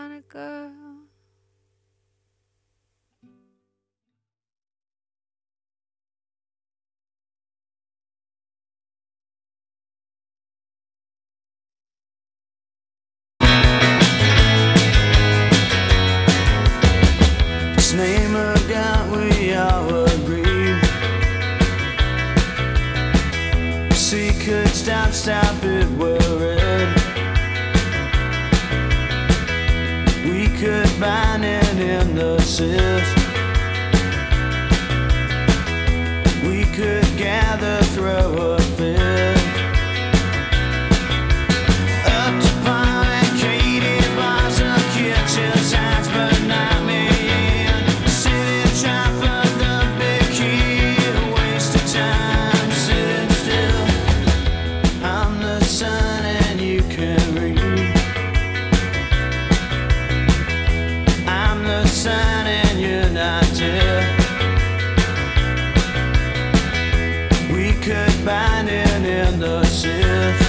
a girl. This name of God we all agreed. See, could stop it worried. We could bind it in the cyst. We could gather, throw a fit. Up to Pine, Katie, bars of kitchen signs, but not me. Sitting trying for the big key, a waste of time, sitting still. I'm the sun and you can read. I'm the sun and you're not dead. We could bind it in the sith.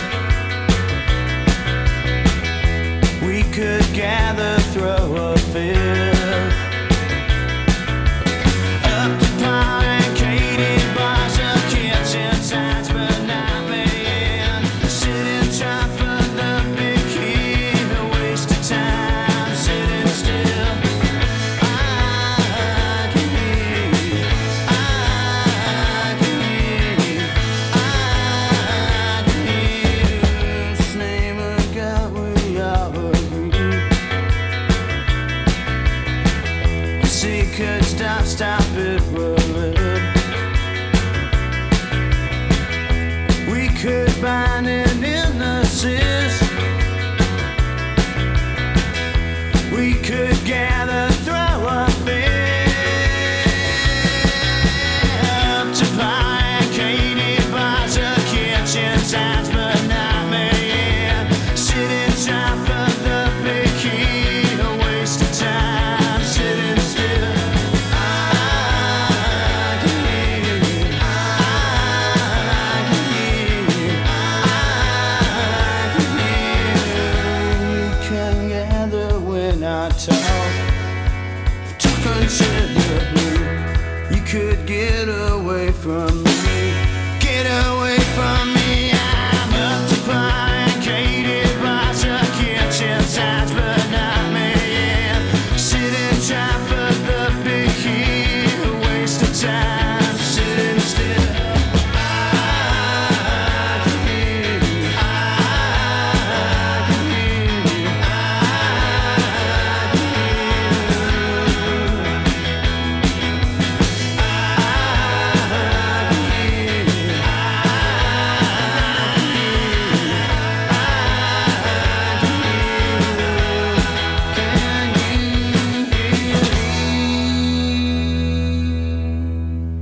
We could gather, throw a fit. Up to Pine, Katie, bars of kitchen signs, but not me. Sitting trying for the big key, a waste of time, sitting still. I can hear you. I can hear you. I can hear you. This name of God we all agree. See, could stop it worried. We could bind it in the cyst. We could gather, throw a fit. Up to Pine, Katie, bars of kitchen signs, but not me. Sitting trying for the big key, a waste of time, sitting still. I can hear you. I can hear you. I can hear you. You can gather when I talk. Talk until you're blue. You could get away from me. Get away from me. I'm up to Pine, Katie, bars of kitchen signs, but not me. Sitting trying for the big key, a waste of time, sitting still. I can hear you. I can hear you. I can hear you. Can you hear me?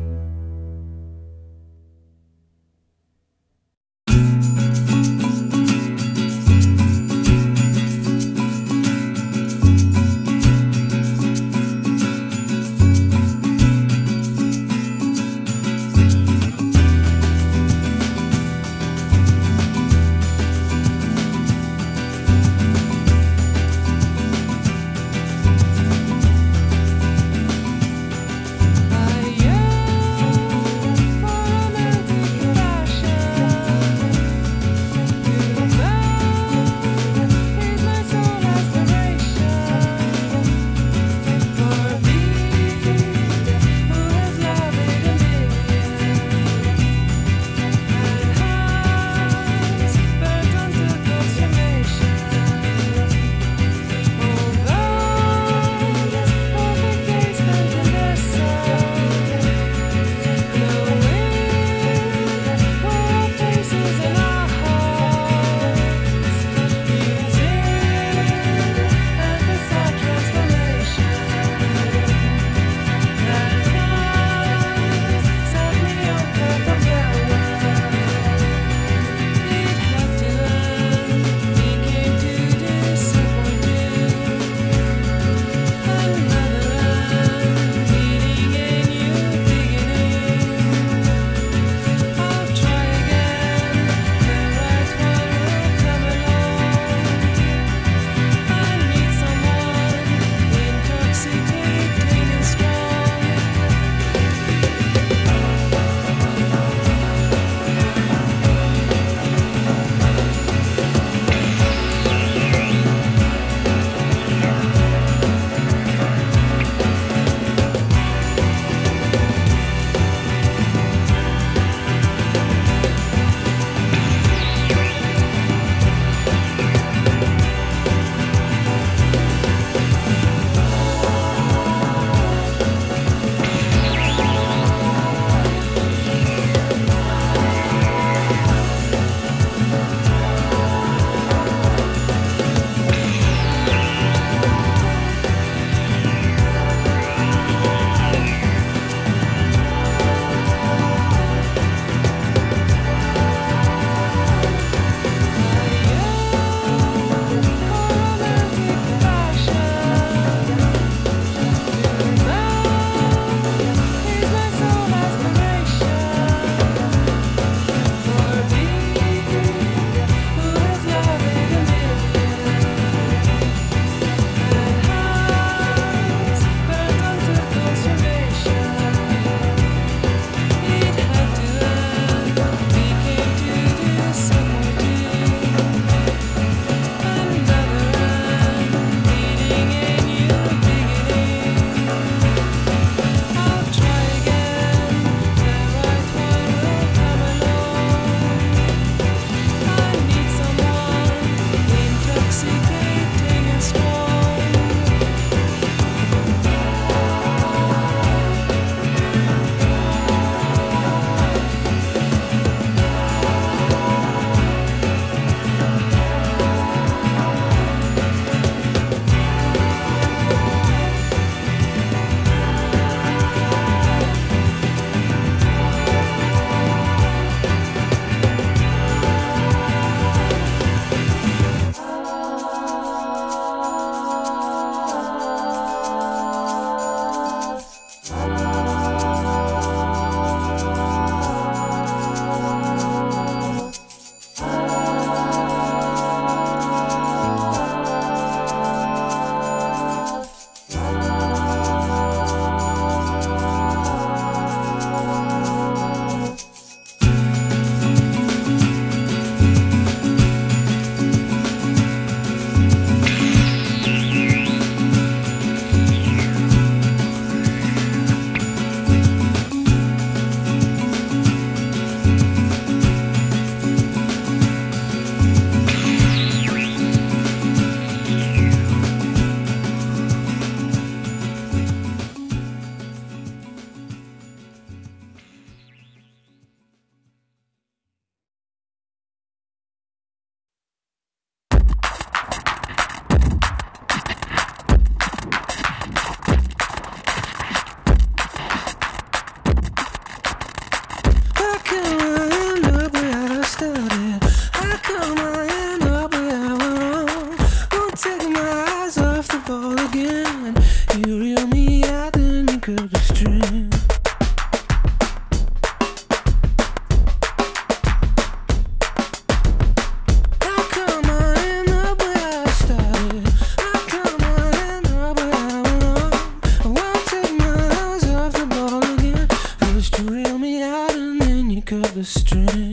string.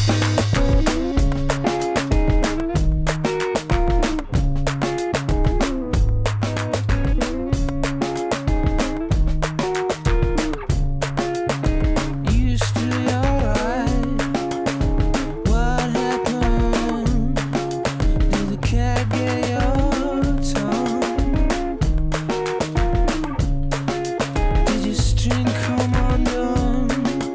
Used to be alright. What happened? Did the cat get your tongue? Did your string come undone?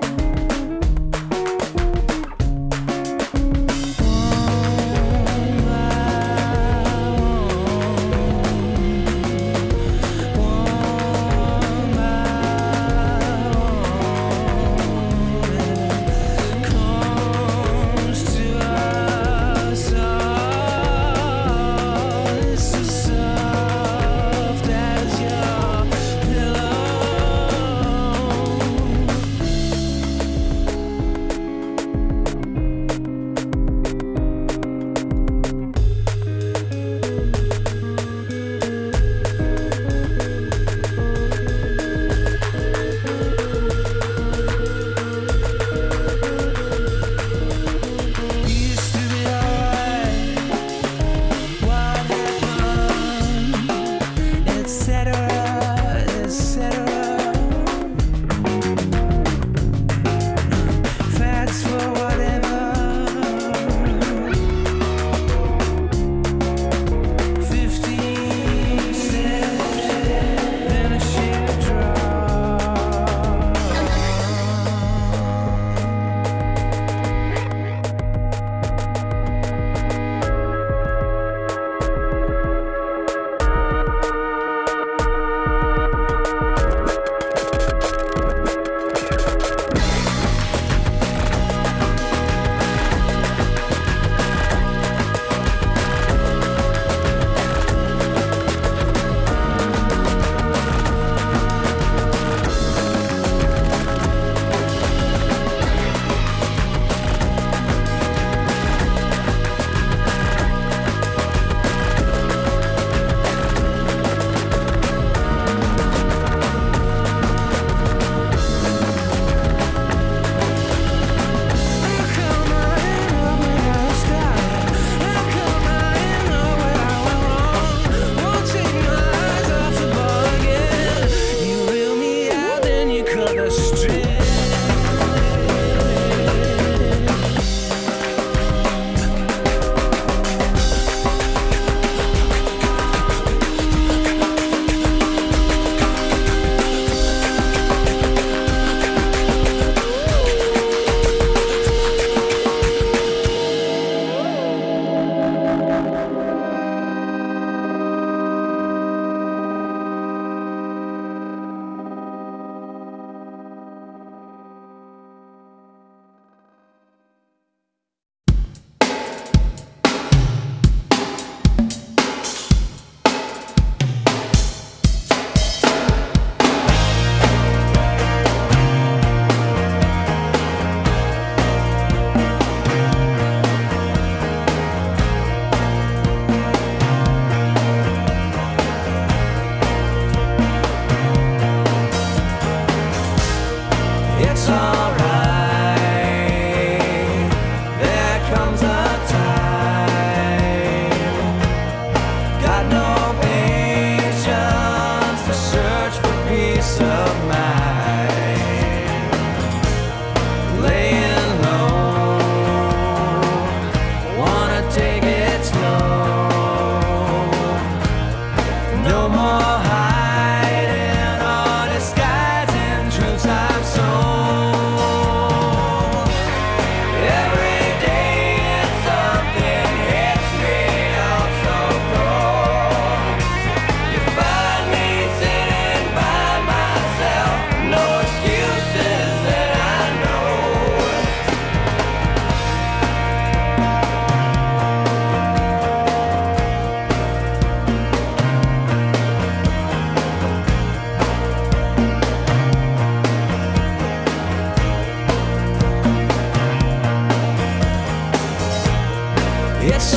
It's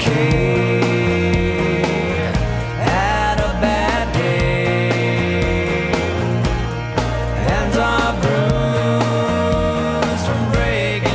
okay. Had a bad day. Hands are bruised from breaking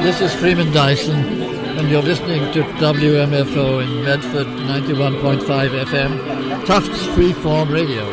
This is Freeman Dyson, and you're listening to WMFO in Medford, 91.5 FM, Tufts Freeform Radio.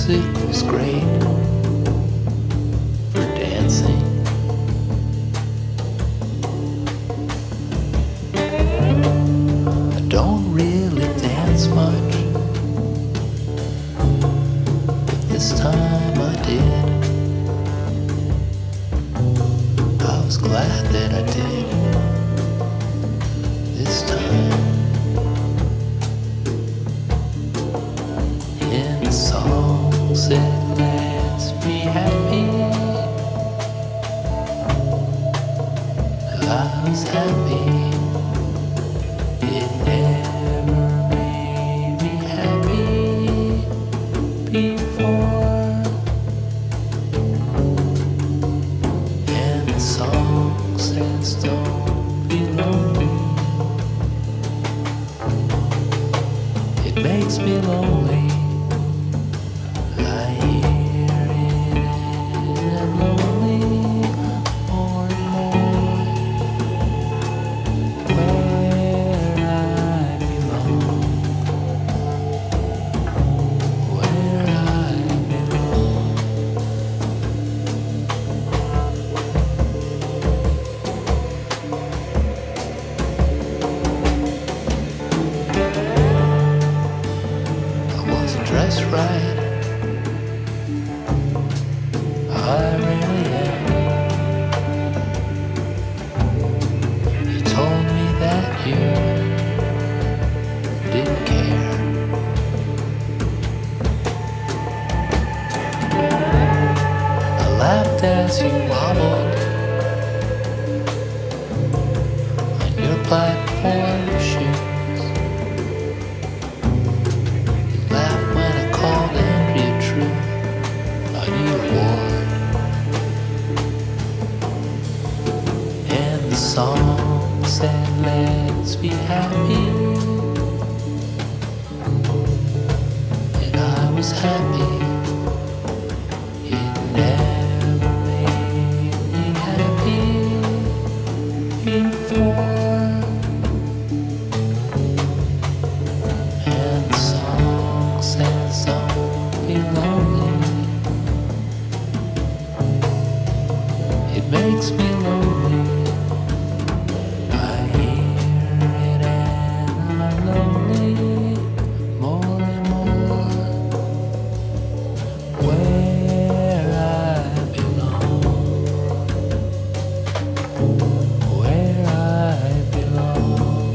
music was great for dancing. I don't really dance much, but this time I did. I was glad that I did this time. In the song said, let's be happy. I was happy. It never made me happy before. And the song says, don't be lonely. It makes me lonely. I hear it and I'm lonely more and more. Where I belong, where I belong. I wasn't dressed right, I really am. You told me that you didn't care. I laughed as you wobbled on your platform shoes. You laughed when I called Andrea True on your ward. And the song said, let's be happy. And I was happy. It never made me happy before. And the song says, don't be lonely. It makes me lonely. I hear it and I'm lonely more and more. Where I belong, where I belong.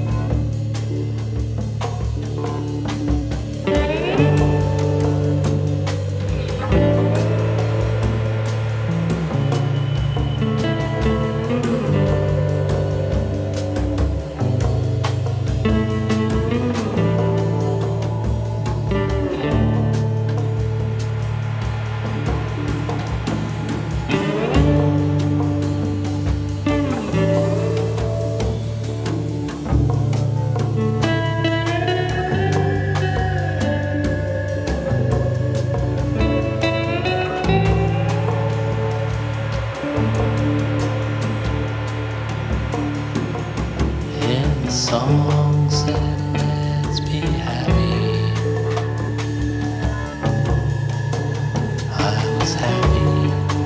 And the song said, let's be happy. I was happy.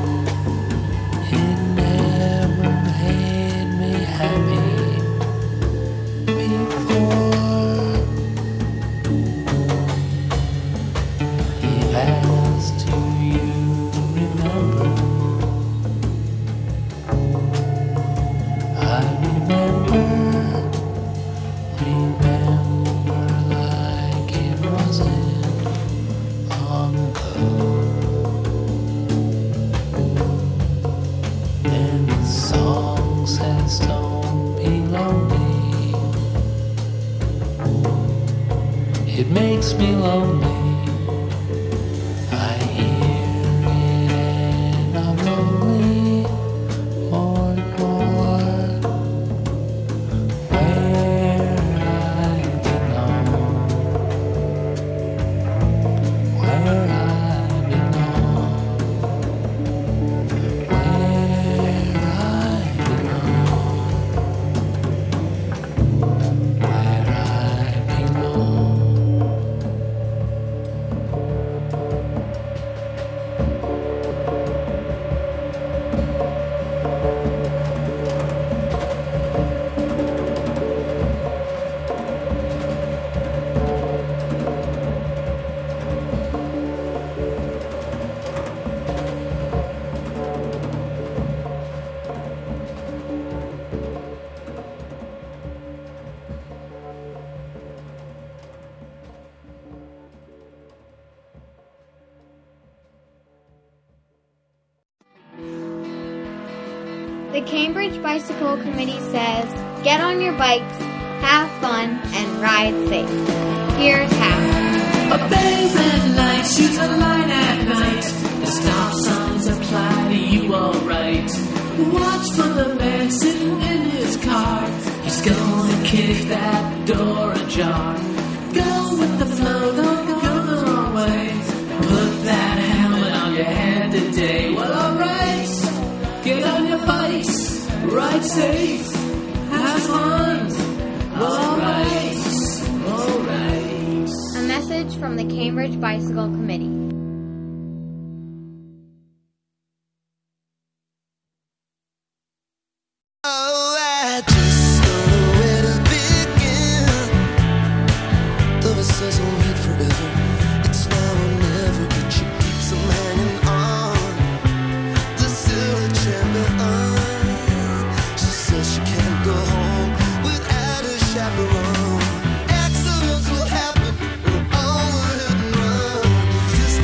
It never made me happy before. He asked, do you remember? I remember like it wasn't long ago. And the song says, don't be lonely. It makes me lonely. I hear it and I'm lonely more and more. Where I belong, where I belong, where I belong, where I belong. The Cambridge Bicycle Committee says, get on your bikes, have fun, and ride safe. Here's how. Obey red lights, use the line at night. The stop signs apply to you alright. Watch for the man sitting in his car. He's gonna kick that door ajar. Go with the flow, don't go the wrong way. Put that helmet on your head today. Well, alright, get on your bikes, ride safe, have fun. Alright, alright. A message from the Cambridge Bicycle Committee. Oh, I just don't know where to begin. Though it says we'll meet forever, it's now or never. But she keeps them hanging on. The silver champion. She says she can't go home without a chaperone. Accidents will happen, we're all hit and run. This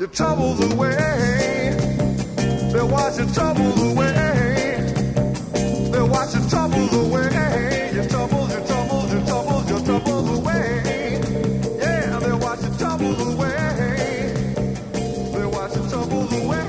your troubles away. They'll wash your troubles away. They'll wash your troubles away. Your troubles, your troubles, your troubles, your troubles away. Yeah, they'll wash your troubles away. They'll wash your troubles away.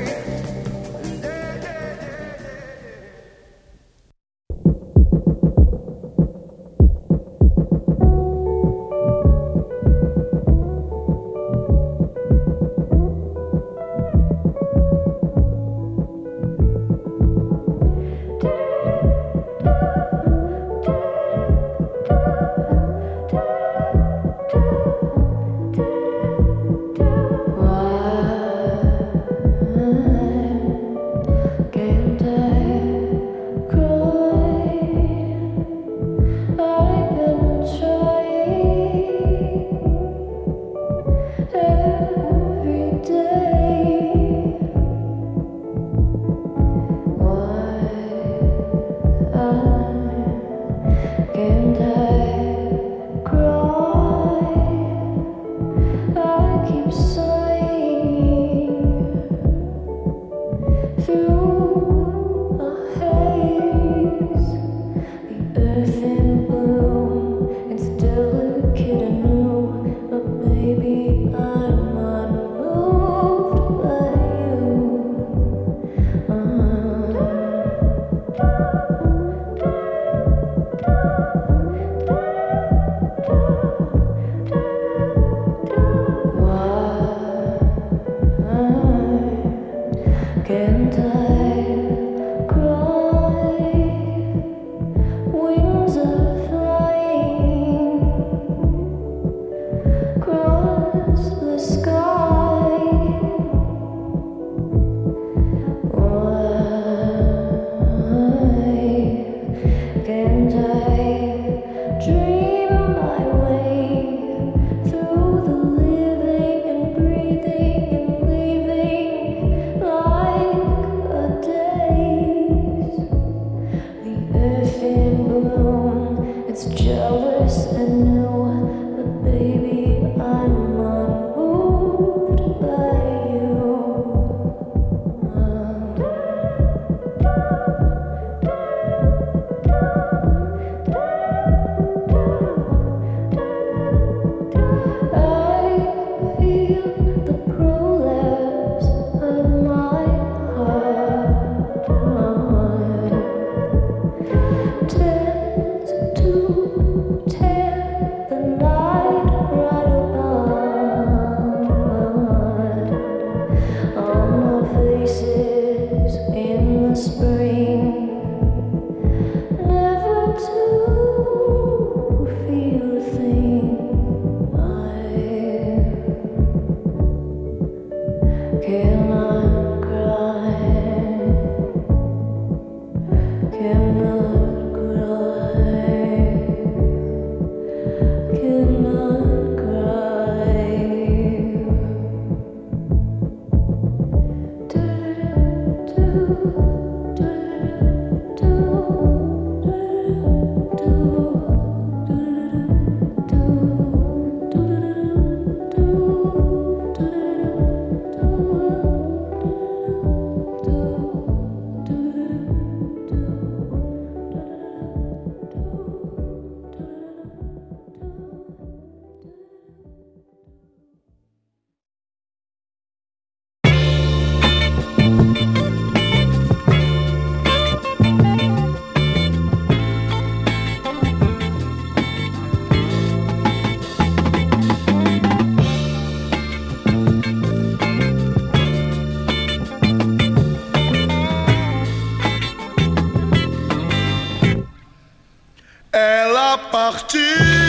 Partiu,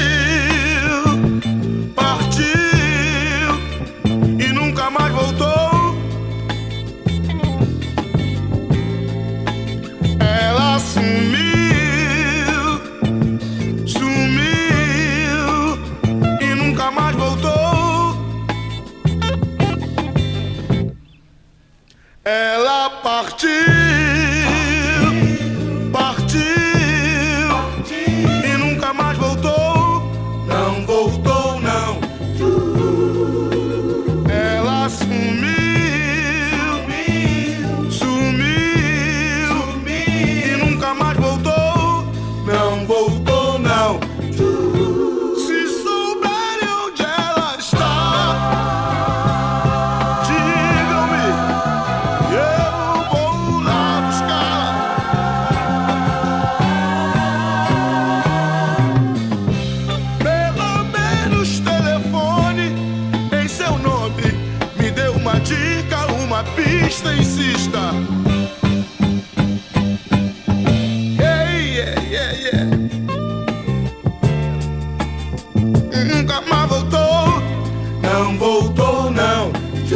partiu e nunca mais voltou. Ela sumiu, sumiu e nunca mais voltou. Ela partiu, partiu e nunca mais voltou. pista insista. Nunca mais voltou, não voltou não.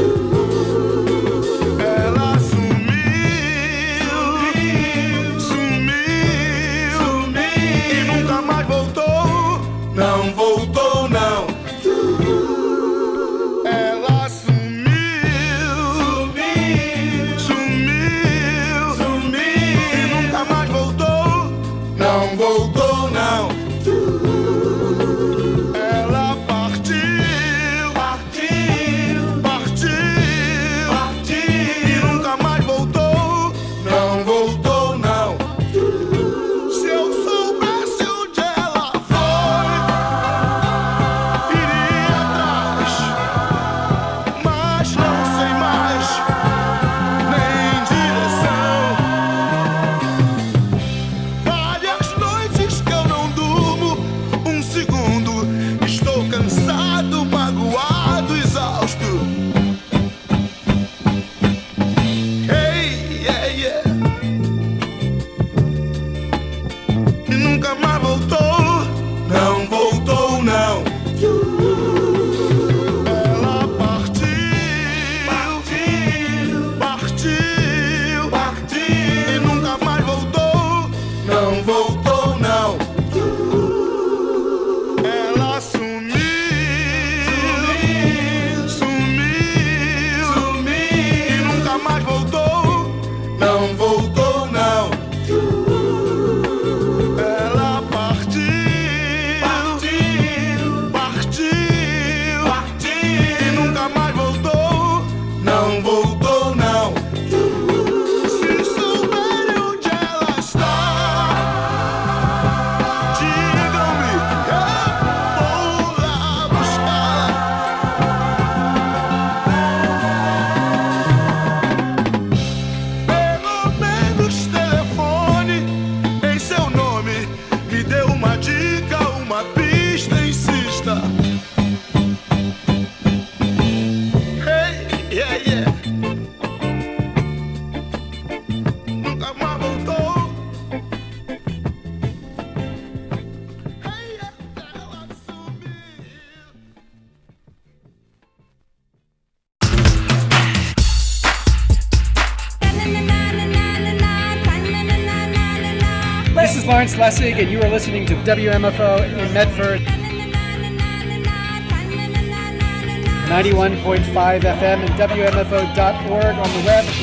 Ela sumiu, sumiu, e nunca mais voltou, não voltou não. Ela sumiu, sumiu, sumiu, e nunca mais voltou, não voltou não. This is Lawrence Lessig, and you are listening to WMFO in Medford. 91.5 FM and WMFO.org on the web.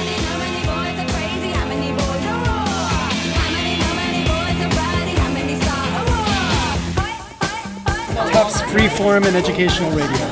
Tufts Freeform and Educational Radio.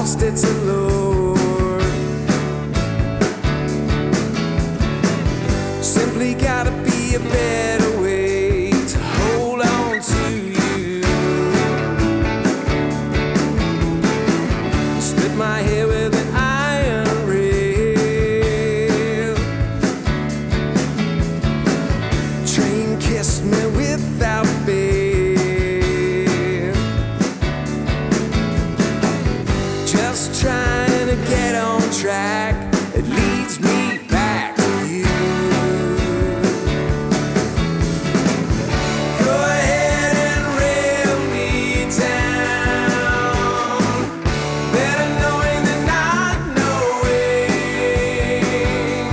lost its allure. Simply gotta be a better way to hold on to you. Split my hair with an iron rail. Train kissed me without fail. Just trying to get on track. It leads me back to you. Go ahead and rail me down, better knowing than not knowing.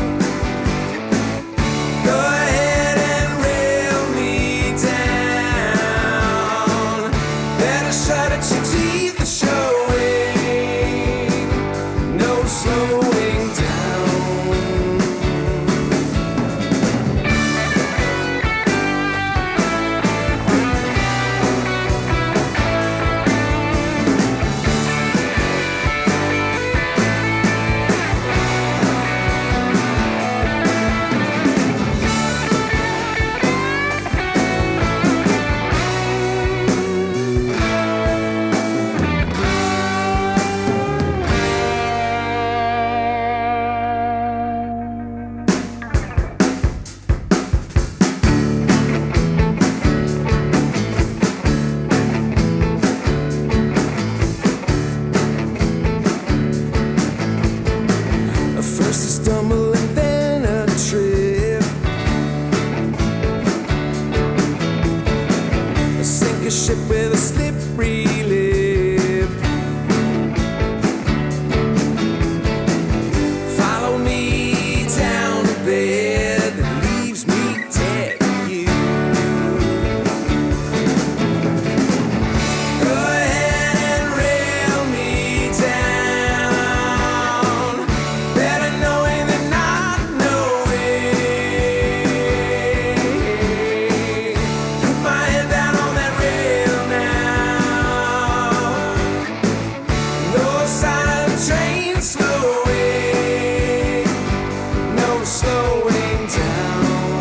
Go ahead and rail me down, better shut at your teeth are showing. No slowing down. First a stumble and then a trip. Sink a ship with a slippery lip. Follow me down to bed that leaves me dead to you. Go ahead and rail me down, better knowing than not knowing. Put my head down on that rail now. No sign of the train slowing. No slowing down.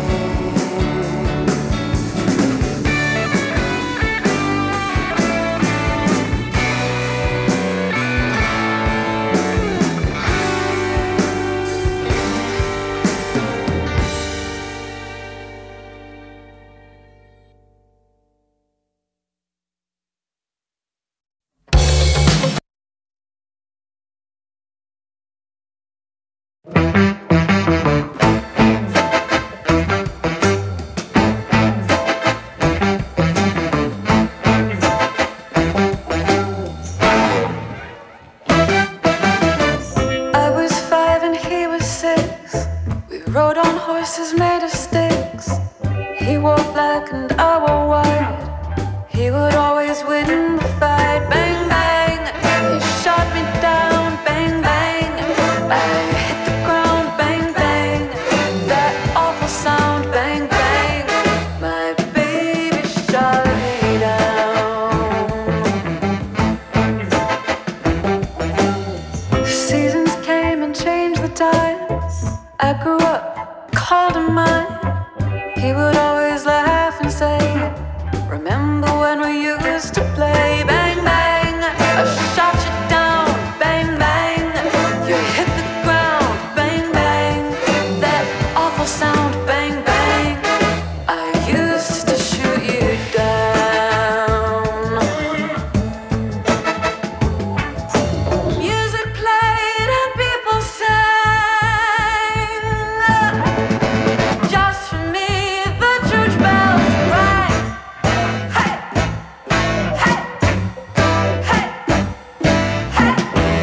I was 5 and he was 6. We rode on horses made of sticks. He wore black and I wore white. He would always win the fight. Bang, bang, he shot me down. Bang, bang, I hit the ground. Bang, bang, that awful sound. Bang, bang, my baby shot me down. Seasons came and changed the tide. I grew up, called him mine. He would always laugh and say, remember when we used to play? Bang, bang, I shot you down. Bang, bang, you hit the ground. Bang, bang, that awful sound. Bang, bang, I used to shoot you down. Music played and people sang. Just for me, the church bells rang. Hey, hey, hey, hey.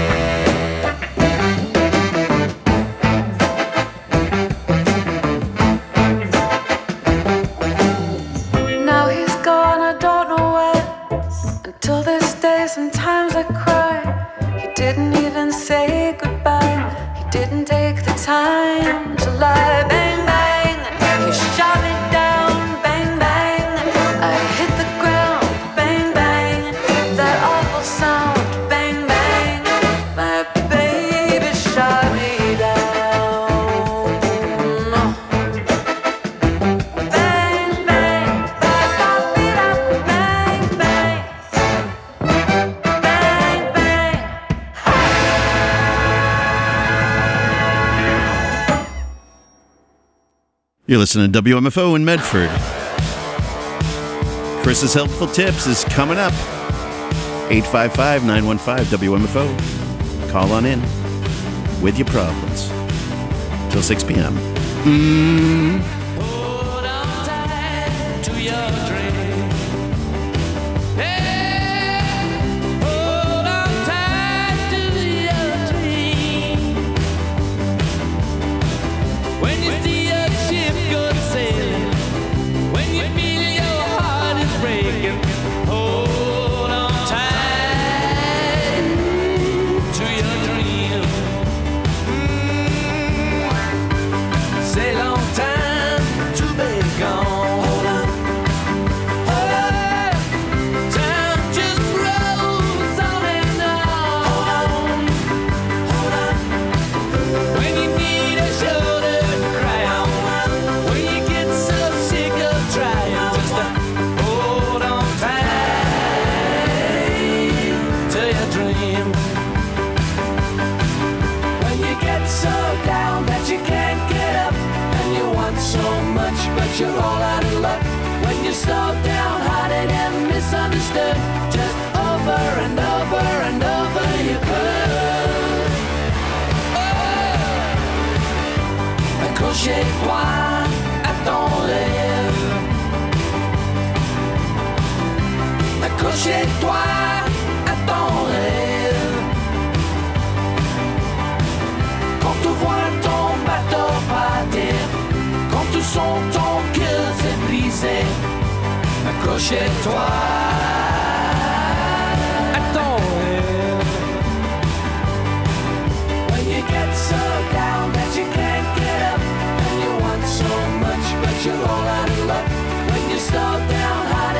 Now he's gone, I don't know where. Until this day, sometimes I cry. He didn't even say goodbye. He didn't take the time to lie. Bang, bang, he shot me down. Bang, bang, I hit the ground. Bang, bang, that awful sound. Bang, bang, You're listening to WMFO in Medford. Chris's Helpful Tips is coming up. 855-915-WMFO. Call on in with your problems. Till 6 p.m. Hold on tight to your dream. Hey, hold on tight to your dream. When you see a ship go sailing, when you feel your heart is breaking, hold on tight to your dream. Say long time to be gone. Hold on, hold on. Time just rolls on and on. Hold on. When you need a shoulder to cry on, when you get so sick of trying, just hold on tight to your dream. When you get so down that you can't get up, and you want so much but you're all out of luck, when you're so downhearted and misunderstood, just over and over and over you could. Oh, accrochez-toi à ton rêve. Accrochez-toi à ton rêve. Quand tu vois ton bateau partir, quand tu sens ton cœur s'est brisé, accrochez-toi.